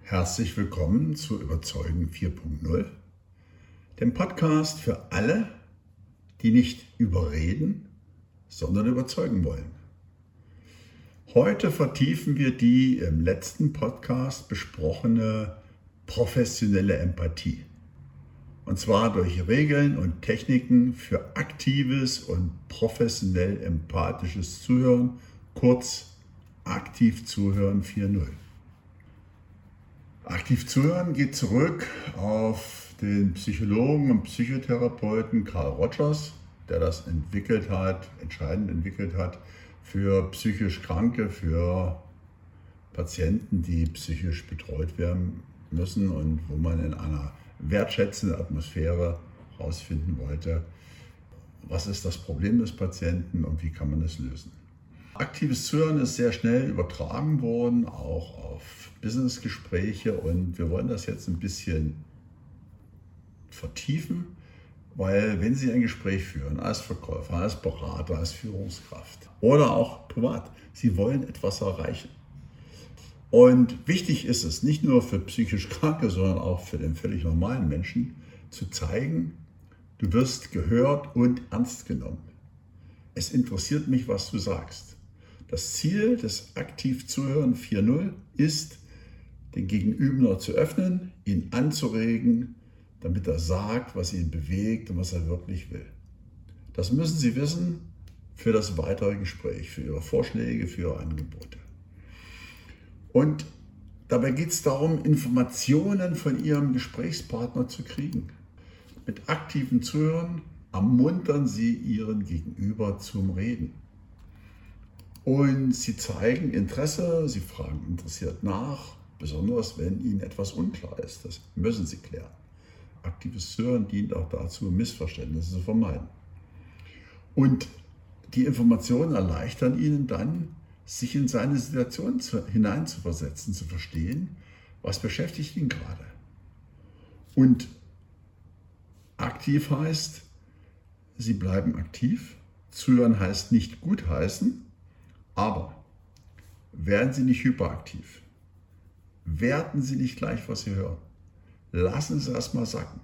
Herzlich willkommen zu Überzeugen 4.0, dem Podcast für alle, die nicht überreden, sondern überzeugen wollen. Heute vertiefen wir die im letzten Podcast besprochene professionelle Empathie. Und zwar durch Regeln und Techniken für aktives und professionell empathisches Zuhören, kurz aktiv zuhören 4.0. Aktiv zuhören geht zurück auf den Psychologen und Psychotherapeuten Carl Rogers, der das entscheidend entwickelt hat für psychisch Kranke, für Patienten, die psychisch betreut werden müssen und wo man in einer wertschätzenden Atmosphäre herausfinden wollte, was ist das Problem des Patienten und wie kann man es lösen. Aktives Zuhören ist sehr schnell übertragen worden, auch auf Businessgespräche, und wir wollen das jetzt ein bisschen vertiefen, weil wenn Sie ein Gespräch führen als Verkäufer, als Berater, als Führungskraft oder auch privat, Sie wollen etwas erreichen. Und wichtig ist es, nicht nur für psychisch Kranke, sondern auch für den völlig normalen Menschen, zu zeigen, du wirst gehört und ernst genommen. Es interessiert mich, was du sagst. Das Ziel des Aktiv-Zuhören 4.0 ist, den Gegenüber zu öffnen, ihn anzuregen, damit er sagt, was ihn bewegt und was er wirklich will. Das müssen Sie wissen für das weitere Gespräch, für Ihre Vorschläge, für Ihre Angebote. Und dabei geht es darum, Informationen von Ihrem Gesprächspartner zu kriegen. Mit aktivem Zuhören ermuntern Sie Ihren Gegenüber zum Reden. Und Sie zeigen Interesse, Sie fragen interessiert nach, besonders wenn Ihnen etwas unklar ist. Das müssen Sie klären. Aktives Zuhören dient auch dazu, Missverständnisse zu vermeiden. Und die Informationen erleichtern Ihnen dann, sich in seine Situation hineinzuversetzen, zu verstehen, was beschäftigt ihn gerade. Und aktiv heißt, Sie bleiben aktiv. Zuhören heißt nicht gutheißen, aber werden Sie nicht hyperaktiv. Werten Sie nicht gleich, was Sie hören. Lassen Sie es mal sacken.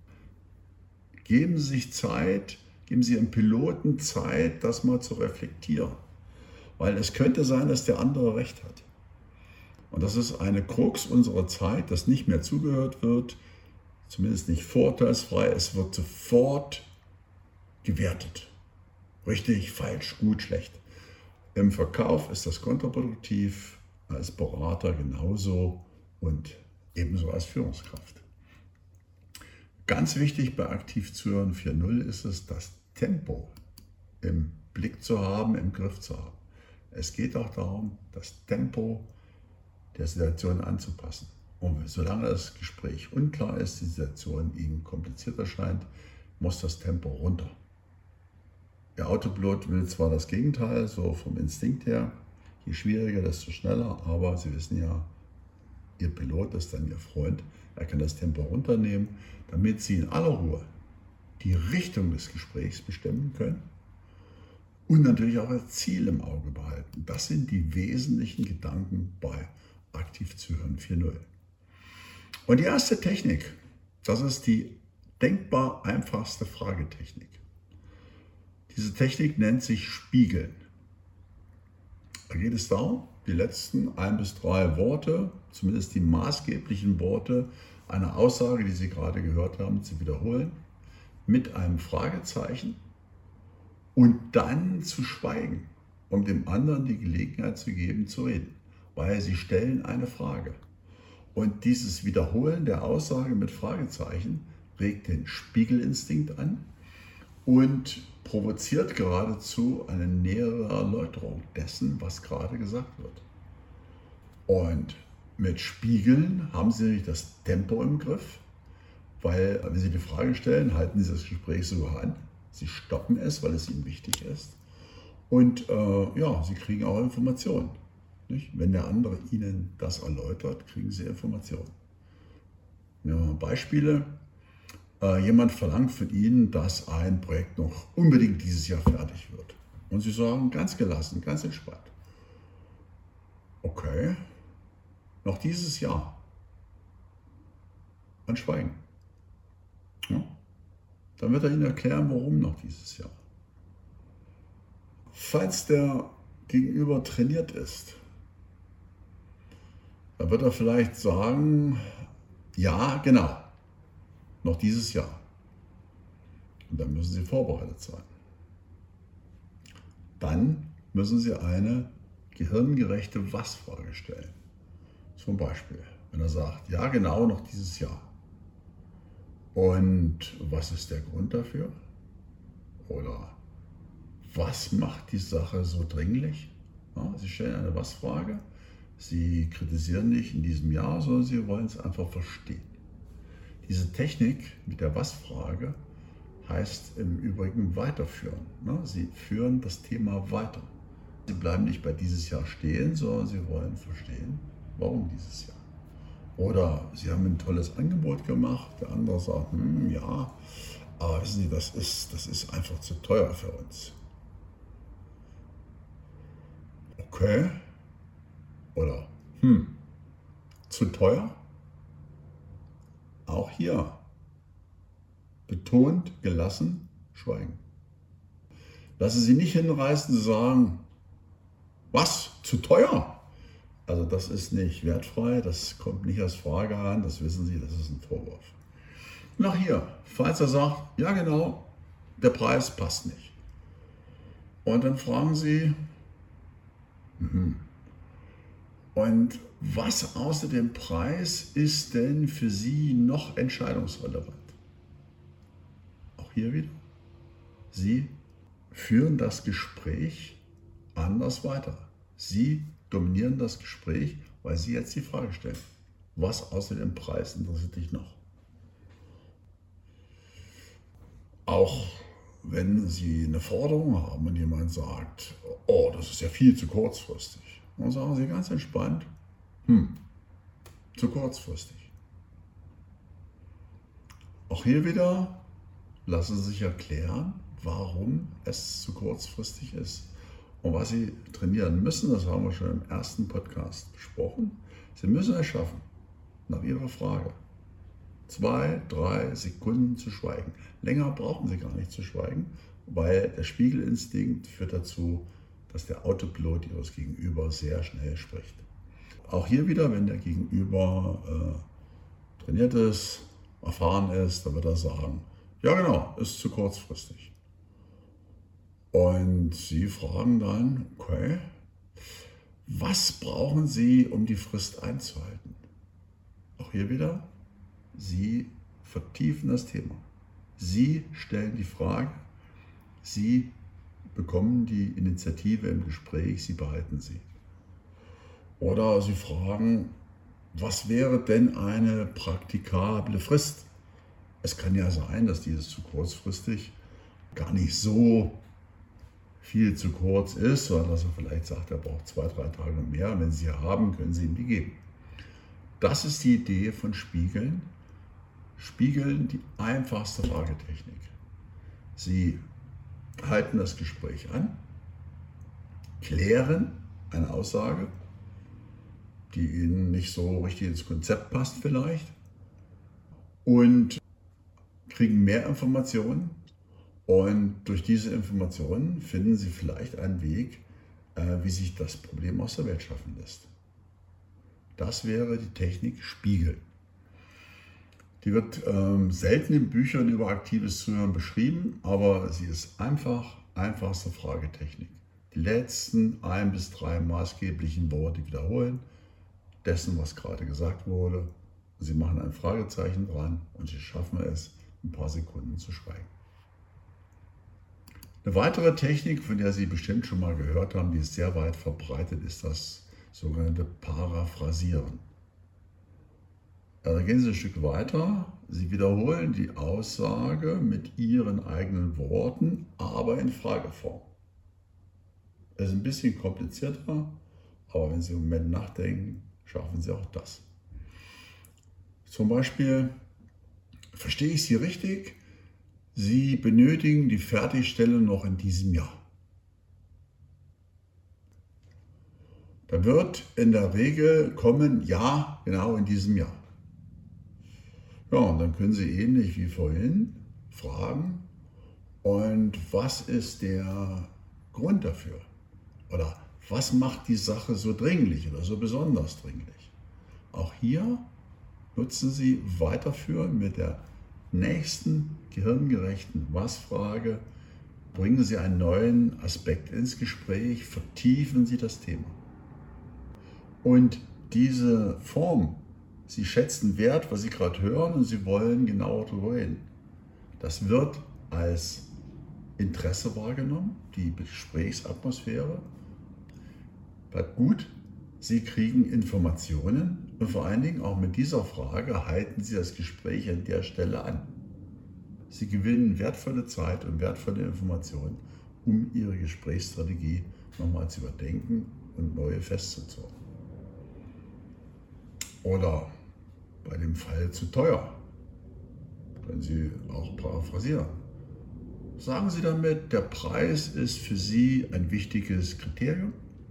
Geben Sie sich Zeit, geben Sie Ihrem Piloten Zeit, das mal zu reflektieren. Weil es könnte sein, dass der andere recht hat. Und das ist eine Krux unserer Zeit, dass nicht mehr zugehört wird, zumindest nicht vorteilsfrei. Es wird sofort gewertet. Richtig, falsch, gut, schlecht. Im Verkauf ist das kontraproduktiv, als Berater genauso und ebenso als Führungskraft. Ganz wichtig bei Aktiv Zuhören 4.0 ist es, das Tempo im Blick zu haben, im Griff zu haben. Es geht auch darum, das Tempo der Situation anzupassen. Und solange das Gespräch unklar ist, die Situation Ihnen kompliziert erscheint, muss das Tempo runter. Der Autopilot will zwar das Gegenteil, so vom Instinkt her, je schwieriger, desto schneller, aber Sie wissen ja, Ihr Pilot ist dann Ihr Freund, er kann das Tempo runternehmen, damit Sie in aller Ruhe die Richtung des Gesprächs bestimmen können und natürlich auch das Ziel im Auge behalten. Das sind die wesentlichen Gedanken bei Aktiv Zuhören 4.0. Und die erste Technik, das ist die denkbar einfachste Fragetechnik. Diese Technik nennt sich Spiegeln. Da geht es darum, die letzten 1 bis 3 Worte, zumindest die maßgeblichen Worte einer Aussage, die Sie gerade gehört haben, zu wiederholen, mit einem Fragezeichen und dann zu schweigen, um dem anderen die Gelegenheit zu geben, zu reden. Weil Sie stellen eine Frage. Und dieses Wiederholen der Aussage mit Fragezeichen regt den Spiegelinstinkt an und provoziert geradezu eine nähere Erläuterung dessen, was gerade gesagt wird. Und mit Spiegeln haben Sie natürlich das Tempo im Griff, weil wenn Sie die Frage stellen, halten Sie das Gespräch sogar an. Sie stoppen es, weil es Ihnen wichtig ist. Und Sie kriegen auch Informationen. Nicht? Wenn der andere Ihnen das erläutert, kriegen Sie Informationen. Ja, Beispiele. Jemand verlangt von Ihnen, dass ein Projekt noch unbedingt dieses Jahr fertig wird. Und Sie sagen ganz gelassen, ganz entspannt: Okay, noch dieses Jahr. an Schweigen. Ja? Dann wird er Ihnen erklären, warum noch dieses Jahr. Falls der Gegenüber trainiert ist, dann wird er vielleicht sagen, ja, genau, noch dieses Jahr. Und dann müssen Sie vorbereitet sein. Dann müssen Sie eine gehirngerechte Was-Frage stellen. Zum Beispiel, wenn er sagt, ja, genau, noch dieses Jahr. Und was ist der Grund dafür? Oder was macht die Sache so dringlich? Ja, Sie stellen eine Was-Frage. Sie kritisieren nicht in diesem Jahr, sondern Sie wollen es einfach verstehen. Diese Technik mit der Was-Frage heißt im Übrigen weiterführen. Sie führen das Thema weiter. Sie bleiben nicht bei dieses Jahr stehen, sondern Sie wollen verstehen, warum dieses Jahr. Oder Sie haben ein tolles Angebot gemacht, der andere sagt, ja, aber wissen Sie, das ist einfach zu teuer für uns. Okay. Oder, zu teuer? Auch hier betont, gelassen, schweigen. Lassen Sie nicht hinreißen zu sagen, was, zu teuer? Also das ist nicht wertfrei, das kommt nicht als Frage an, das wissen Sie, das ist ein Vorwurf. Und auch hier, falls er sagt, ja genau, der Preis passt nicht. Und dann fragen Sie, und was außer dem Preis ist denn für Sie noch entscheidungsrelevant? Auch hier wieder, Sie führen das Gespräch anders weiter. Sie dominieren das Gespräch, weil Sie jetzt die Frage stellen. Was außer dem Preis interessiert dich noch? Auch wenn Sie eine Forderung haben und jemand sagt, oh, das ist ja viel zu kurzfristig, dann sagen Sie ganz entspannt, zu kurzfristig. Auch hier wieder lassen Sie sich erklären, warum es zu kurzfristig ist. Und was Sie trainieren müssen, das haben wir schon im ersten Podcast besprochen, Sie müssen es schaffen, nach Ihrer Frage 2, 3 Sekunden zu schweigen. Länger brauchen Sie gar nicht zu schweigen, weil der Spiegelinstinkt führt dazu, dass der Autopilot Ihres Gegenüber sehr schnell spricht. Auch hier wieder, wenn der Gegenüber trainiert ist, erfahren ist, dann wird er sagen, ja genau, ist zu kurzfristig. Und Sie fragen dann, okay, was brauchen Sie, um die Frist einzuhalten? Auch hier wieder, Sie vertiefen das Thema. Sie stellen die Frage, Sie bekommen die Initiative im Gespräch, Sie behalten sie. Oder Sie fragen, was wäre denn eine praktikable Frist? Es kann ja sein, dass dieses zu kurzfristig gar nicht so viel zu kurz ist, sondern dass er vielleicht sagt, er braucht 2, 3 Tage mehr. Wenn Sie haben, können Sie ihm die geben. Das ist die Idee von Spiegeln. Spiegeln, die einfachste Fragetechnik. Sie halten das Gespräch an, klären eine Aussage, die Ihnen nicht so richtig ins Konzept passt vielleicht, und kriegen mehr Informationen. Und durch diese Informationen finden Sie vielleicht einen Weg, wie sich das Problem aus der Welt schaffen lässt. Das wäre die Technik Spiegel. Die wird selten in Büchern über aktives Zuhören beschrieben, aber sie ist einfachste Fragetechnik. Die letzten 1 bis 3 maßgeblichen Worte wiederholen, dessen, was gerade gesagt wurde. Sie machen ein Fragezeichen dran und Sie schaffen es, ein paar Sekunden zu schweigen. Eine weitere Technik, von der Sie bestimmt schon mal gehört haben, die ist sehr weit verbreitet, ist das sogenannte Paraphrasieren. Da gehen Sie ein Stück weiter. Sie wiederholen die Aussage mit Ihren eigenen Worten, aber in Frageform. Es ist ein bisschen komplizierter, aber wenn Sie im Moment nachdenken, schaffen Sie auch das. Zum Beispiel, verstehe ich Sie richtig? Sie benötigen die Fertigstellung noch in diesem Jahr. Da wird in der Regel kommen, ja, genau in diesem Jahr. Ja, und dann können Sie ähnlich wie vorhin fragen, und was ist der Grund dafür? Oder was macht die Sache so dringlich oder so besonders dringlich? Auch hier nutzen Sie weiterführend mit der nächsten gehirngerechten Was-Frage, bringen Sie einen neuen Aspekt ins Gespräch, vertiefen Sie das Thema. Und diese Form, Sie schätzen Wert, was Sie gerade hören, und Sie wollen genauer darüber reden. Das wird als Interesse wahrgenommen, die Gesprächsatmosphäre bleibt gut, Sie kriegen Informationen und vor allen Dingen auch mit dieser Frage halten Sie das Gespräch an der Stelle an. Sie gewinnen wertvolle Zeit und wertvolle Informationen, um Ihre Gesprächsstrategie nochmal zu überdenken und neue festzuzurren. Oder bei dem Fall zu teuer, können Sie auch paraphrasieren. Sagen Sie damit, der Preis ist für Sie ein wichtiges Kriterium.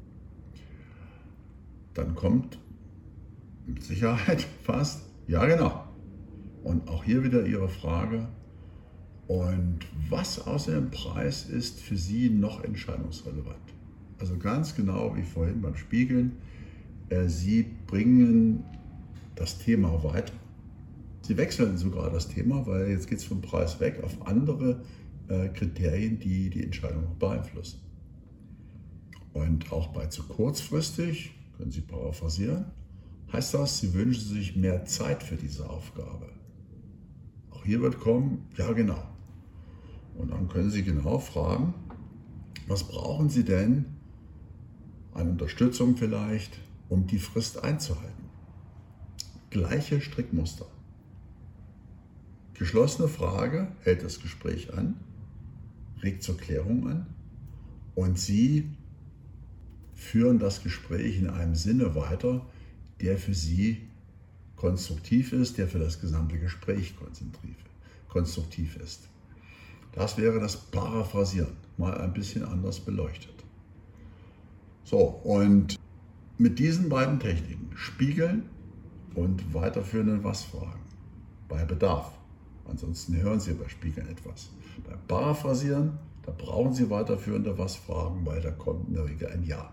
Dann kommt mit Sicherheit fast, ja genau. Und auch hier wieder Ihre Frage, und was außer dem Preis ist für Sie noch entscheidungsrelevant? Also ganz genau wie vorhin beim Spiegeln, Sie bringen das Thema weiter. Sie wechseln sogar das Thema, weil jetzt geht es vom Preis weg auf andere Kriterien, die die Entscheidung beeinflussen. Und auch bei zu kurzfristig, können Sie paraphrasieren, heißt das, Sie wünschen sich mehr Zeit für diese Aufgabe. Auch hier wird kommen, ja genau. Und dann können Sie genau fragen, was brauchen Sie denn an Unterstützung vielleicht, um die Frist einzuhalten? Gleiche Strickmuster. Geschlossene Frage hält das Gespräch an, regt zur Klärung an und Sie führen das Gespräch in einem Sinne weiter, der für Sie konstruktiv ist, der für das gesamte Gespräch konstruktiv ist. Das wäre das Paraphrasieren, mal ein bisschen anders beleuchtet. So, und mit diesen beiden Techniken, Spiegeln und weiterführenden Was-Fragen, bei Bedarf. Ansonsten hören Sie bei Spiegeln etwas. Beim Paraphrasieren, da brauchen Sie weiterführende Was-Fragen, weil da kommt in der Regel ein Ja.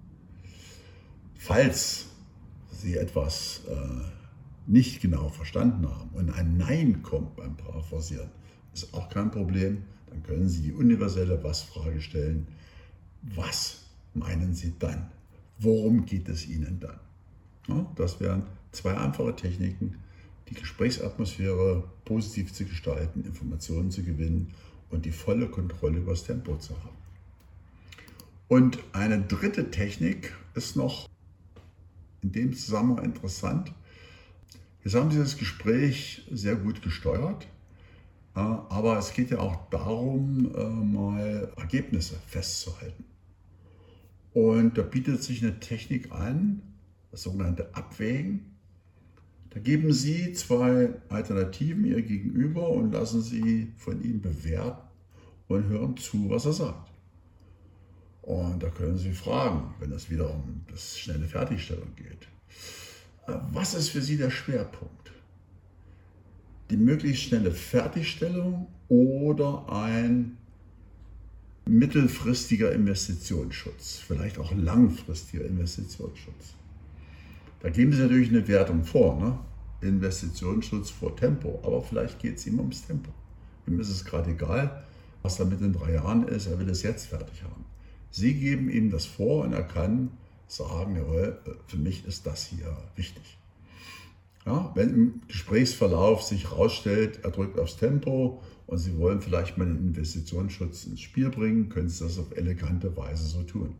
Falls Sie etwas nicht genau verstanden haben und ein Nein kommt beim Paraphrasieren, ist auch kein Problem. Dann können Sie die universelle Was-Frage stellen. Was meinen Sie dann? Worum geht es Ihnen dann? Ja, das wären zwei einfache Techniken, die Gesprächsatmosphäre positiv zu gestalten, Informationen zu gewinnen und die volle Kontrolle über das Tempo zu haben. Und eine dritte Technik ist noch in dem Zusammenhang interessant. Jetzt haben Sie das Gespräch sehr gut gesteuert, aber es geht ja auch darum, mal Ergebnisse festzuhalten. Und da bietet sich eine Technik an, das sogenannte Abwägen. Da geben Sie zwei Alternativen Ihr Gegenüber und lassen Sie von ihm bewerten und hören zu, was er sagt. Und da können Sie fragen, wenn es wieder um das schnelle Fertigstellung geht. Was ist für Sie der Schwerpunkt? Die möglichst schnelle Fertigstellung oder ein mittelfristiger Investitionsschutz, vielleicht auch langfristiger Investitionsschutz? Da geben Sie natürlich eine Wertung vor, ne? Investitionsschutz vor Tempo, aber vielleicht geht es ihm ums Tempo. Ihm ist es gerade egal, was damit in 3 Jahren ist, er will es jetzt fertig haben. Sie geben ihm das vor und er kann sagen, jawohl, für mich ist das hier wichtig. Ja, wenn im Gesprächsverlauf sich herausstellt, er drückt aufs Tempo und Sie wollen vielleicht mal den Investitionsschutz ins Spiel bringen, können Sie das auf elegante Weise so tun.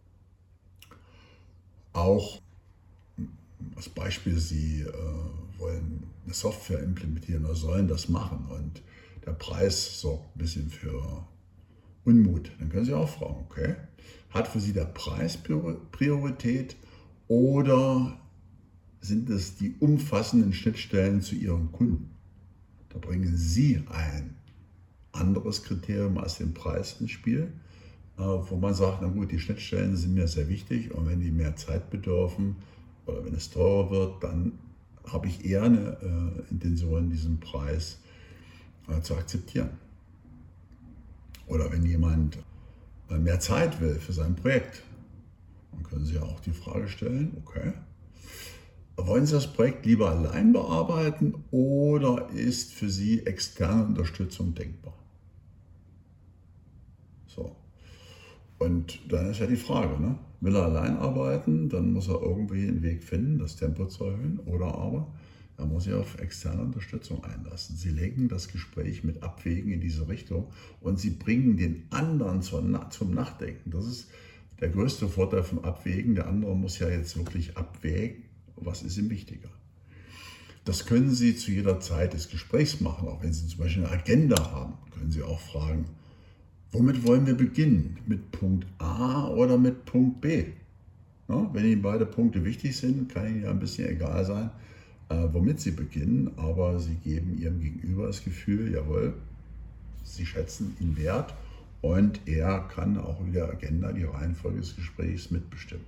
Auch als Beispiel, Sie wollen eine Software implementieren oder sollen das machen und der Preis sorgt ein bisschen für Unmut. Dann können Sie auch fragen, okay, hat für Sie der Preis Priorität oder sind es die umfassenden Schnittstellen zu Ihren Kunden? Da bringen Sie ein anderes Kriterium als den Preis ins Spiel, wo man sagt, na gut, die Schnittstellen sind mir sehr wichtig und wenn die mehr Zeit bedürfen oder wenn es teurer wird, dann habe ich eher eine Intention, diesen Preis zu akzeptieren. Oder wenn jemand mehr Zeit will für sein Projekt, dann können Sie auch die Frage stellen, okay, wollen Sie das Projekt lieber allein bearbeiten oder ist für Sie externe Unterstützung denkbar? So. Und dann ist ja die Frage, ne? Will er allein arbeiten, dann muss er irgendwie einen Weg finden, das Tempo zu erhöhen, oder aber er muss sich auf externe Unterstützung einlassen. Sie lenken das Gespräch mit Abwägen in diese Richtung und Sie bringen den anderen zum Nachdenken. Das ist der größte Vorteil vom Abwägen. Der andere muss ja jetzt wirklich abwägen, was ist ihm wichtiger. Das können Sie zu jeder Zeit des Gesprächs machen, auch wenn Sie zum Beispiel eine Agenda haben, können Sie auch fragen, womit wollen wir beginnen? Mit Punkt A oder mit Punkt B? Ja, wenn Ihnen beide Punkte wichtig sind, kann Ihnen ja ein bisschen egal sein, womit Sie beginnen, aber Sie geben Ihrem Gegenüber das Gefühl, jawohl, Sie schätzen ihn wert und er kann auch mit der Agenda die Reihenfolge des Gesprächs mitbestimmen.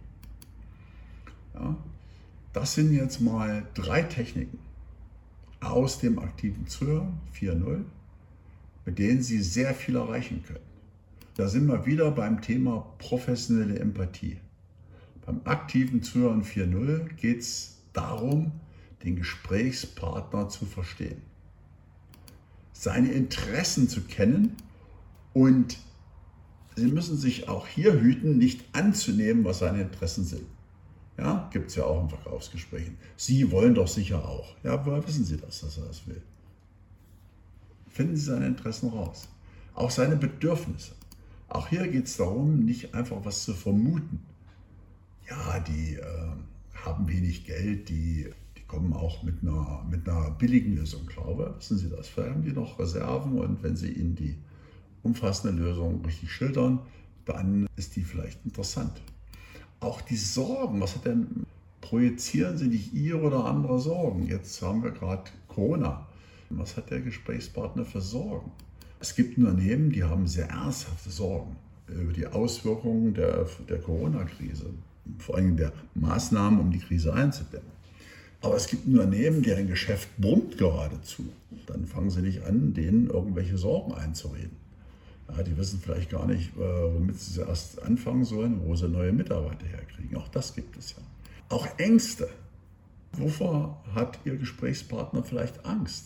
Ja, das sind jetzt mal 3 Techniken aus dem aktiven Zuhören 4.0, mit denen Sie sehr viel erreichen können. Da sind wir wieder beim Thema professionelle Empathie. Beim aktiven Zuhören 4.0 geht es darum, den Gesprächspartner zu verstehen, seine Interessen zu kennen und Sie müssen sich auch hier hüten, nicht anzunehmen, was seine Interessen sind. Ja, gibt es ja auch in Verkaufsgesprächen. Sie wollen doch sicher auch. Ja, woher wissen Sie das, dass er das will? Finden Sie seine Interessen raus. Auch seine Bedürfnisse. Auch hier geht es darum, nicht einfach was zu vermuten. Ja, die haben wenig Geld, die kommen auch mit einer billigen Lösung, glaube ich. Wissen Sie das? Vielleicht haben die noch Reserven und wenn Sie ihnen die umfassende Lösung richtig schildern, dann ist die vielleicht interessant. Auch die Sorgen, was hat denn, projizieren Sie nicht Ihre oder andere Sorgen? Jetzt haben wir gerade Corona. Was hat der Gesprächspartner für Sorgen? Es gibt Unternehmen, die haben sehr ernsthafte Sorgen über die Auswirkungen der Corona-Krise, vor allem der Maßnahmen, um die Krise einzudämmen. Aber es gibt Unternehmen, deren Geschäft brummt geradezu. Dann fangen sie nicht an, denen irgendwelche Sorgen einzureden. Ja, die wissen vielleicht gar nicht, womit sie zuerst anfangen sollen, wo sie neue Mitarbeiter herkriegen. Auch das gibt es ja. Auch Ängste. Wovor hat Ihr Gesprächspartner vielleicht Angst?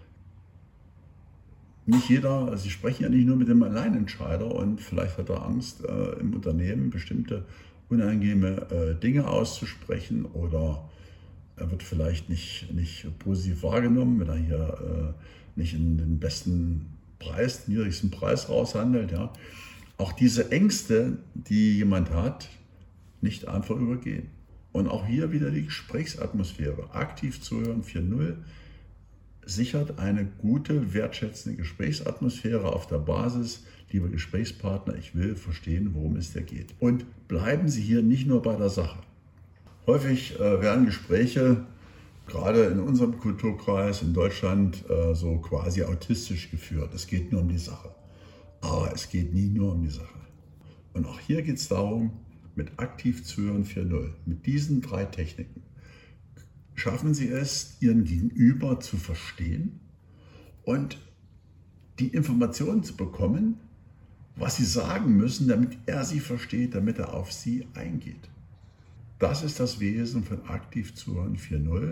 Nicht jeder, also Sie sprechen ja nicht nur mit dem Alleinentscheider und vielleicht hat er Angst, im Unternehmen bestimmte unangenehme Dinge auszusprechen oder er wird vielleicht nicht positiv wahrgenommen, wenn er hier nicht in den besten Preis, den niedrigsten Preis raushandelt. Ja. Auch diese Ängste, die jemand hat, nicht einfach übergehen. Und auch hier wieder die Gesprächsatmosphäre. Aktiv zuhören 4.0 sichert eine gute, wertschätzende Gesprächsatmosphäre auf der Basis, lieber Gesprächspartner, ich will verstehen, worum es dir geht. Und bleiben Sie hier nicht nur bei der Sache. Häufig werden Gespräche, gerade in unserem Kulturkreis in Deutschland, so quasi autistisch geführt. Es geht nur um die Sache. Aber es geht nie nur um die Sache. Und auch hier geht es darum, mit aktiv zuhören 4.0, mit diesen 3 Techniken, schaffen Sie es, Ihren Gegenüber zu verstehen und die Informationen zu bekommen, was Sie sagen müssen, damit er Sie versteht, damit er auf Sie eingeht. Das ist das Wesen von aktiv zuhören 4.0.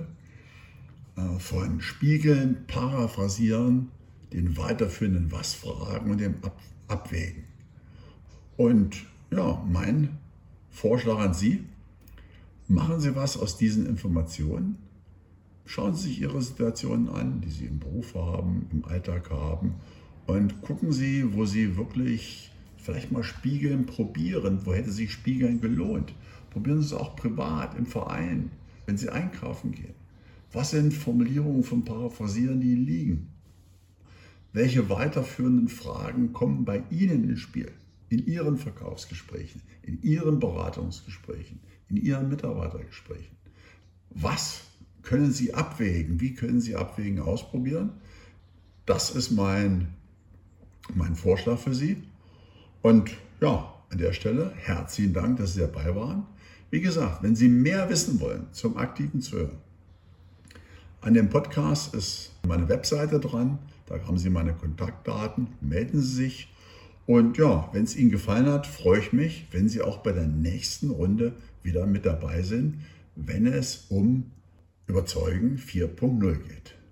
Von Spiegeln, Paraphrasieren, den weiterführenden Was fragen und dem Abwägen. Und ja, mein Vorschlag an Sie, machen Sie was aus diesen Informationen. Schauen Sie sich Ihre Situationen an, die Sie im Beruf haben, im Alltag haben und gucken Sie, wo Sie wirklich vielleicht mal Spiegeln probieren. Wo hätte sich Spiegeln gelohnt? Probieren Sie es auch privat, im Verein, wenn Sie einkaufen gehen. Was sind Formulierungen von Paraphrasieren, die Ihnen liegen? Welche weiterführenden Fragen kommen bei Ihnen ins Spiel? In Ihren Verkaufsgesprächen, in Ihren Beratungsgesprächen, in Ihren Mitarbeitergesprächen. Was können Sie abwägen? Wie können Sie abwägen ausprobieren? Das ist mein Vorschlag für Sie. Und ja, an der Stelle herzlichen Dank, dass Sie dabei waren. Wie gesagt, wenn Sie mehr wissen wollen zum aktiven Zuhören, An dem Podcast ist meine Webseite dran, da haben Sie meine Kontaktdaten, melden Sie sich. Und ja, wenn es Ihnen gefallen hat, freue ich mich, wenn Sie auch bei der nächsten Runde wieder mit dabei sind, wenn es um Überzeugen 4.0 geht.